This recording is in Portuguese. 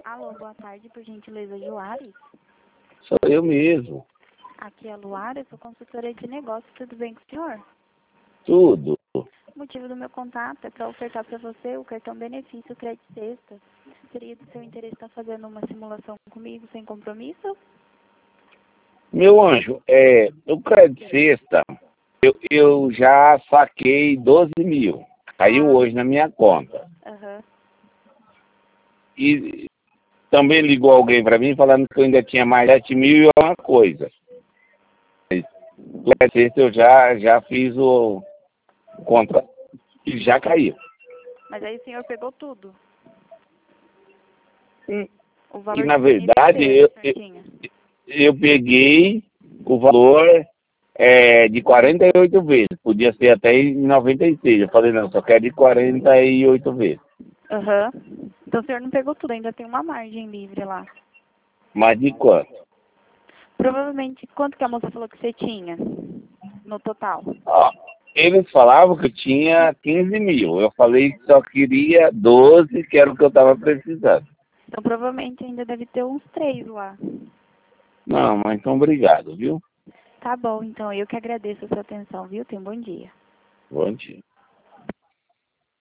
Alô, boa tarde, por gentileza, Joares. Sou eu mesmo. Aqui é a Luara, eu sou consultora de negócios, tudo bem com o senhor? Tudo. O motivo do meu contato é para ofertar para você o cartão benefício Crédito Sexta. Seria do seu interesse estar fazendo uma simulação comigo sem compromisso? Meu anjo, o crédito sexta, eu já saquei 12 mil. Caiu hoje na minha conta. Aham. E também ligou alguém para mim falando que eu ainda tinha mais 7 mil e uma coisa. O crédito sexta eu já fiz o contrato e já caiu. Mas aí o senhor pegou tudo? O E valor na de verdade beneficiário que o senhor tinha? eu peguei o valor de 48 vezes. Podia ser até em 96. Eu falei, não, só quero de 48 vezes. Aham. Então o senhor não pegou tudo, ainda tem uma margem livre lá. Mas de quanto? Provavelmente, quanto que a moça falou que você tinha no total? Ó, eles falavam que eu tinha 15 mil. Eu falei que só queria 12, que era o que eu estava precisando. Então provavelmente ainda deve ter uns 3 lá. Não, mas então obrigado, viu? Tá bom, então eu que agradeço a sua atenção, viu? Tenha um bom dia. Bom dia.